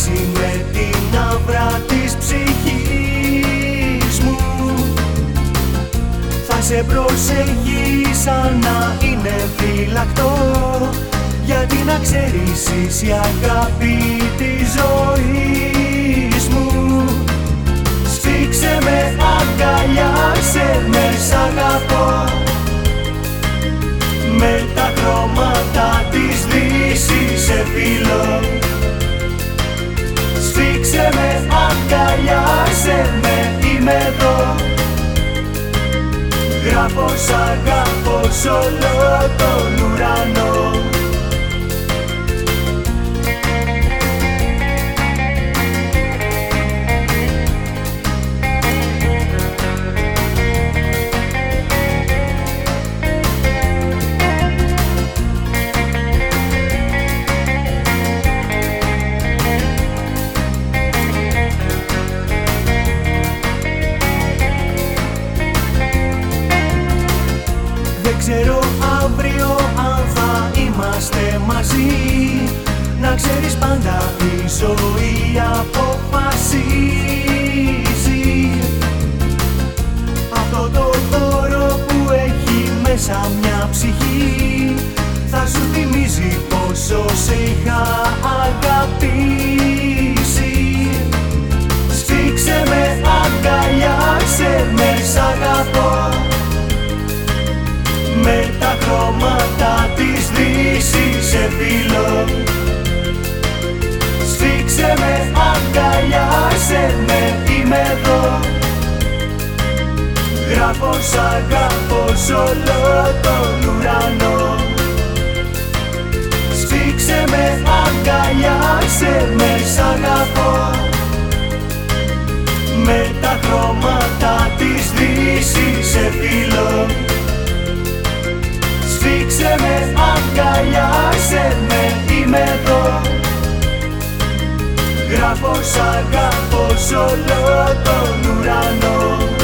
χτυπήσει με την άβρα της ψυχής μου. Θα σε προσεγγεί σαν να είναι φυλακτό, γιατί να ξέρεις είσαι η αγάπη της ζωής μου. Σφίξε με, αγκαλιάσαι με, σ' αγαπώ, με τα χρώματα της Δύσης σε φιλώ. Σφίξε με, αγκαλιάσαι με, είμαι εδώ. Γράφω σ' αγαπώ σ' όλο τον ουρανό. Δεν ξέρω αύριο αν θα είμαστε μαζί. Να ξέρεις πάντα η ζωή αποφασίζει. Αυτό το δώρο που έχει μέσα μια ψυχή θα σου θυμίζει πόσο σε είχα αγαπήσει. Σφίξε με, αγκαλιάσαι με, σ' αγαπώ, με τα χρώματα της Δύσης σε φιλώ. Σφίξε με, αγκαλιάσαι με, είμαι εδώ. Γράφω σ' αγαπώ σ' όλο τον ουρανό. Σφίξε με, αγκαλιάσαι με, σ' αγαπώ, με τα χρώματα της Δύσης σε φιλώ. Σφίξε με, αγκαλιάσαι με, είμαι εδώ. Γράφω σ' αγαπώ σ' όλο τον ουρανό.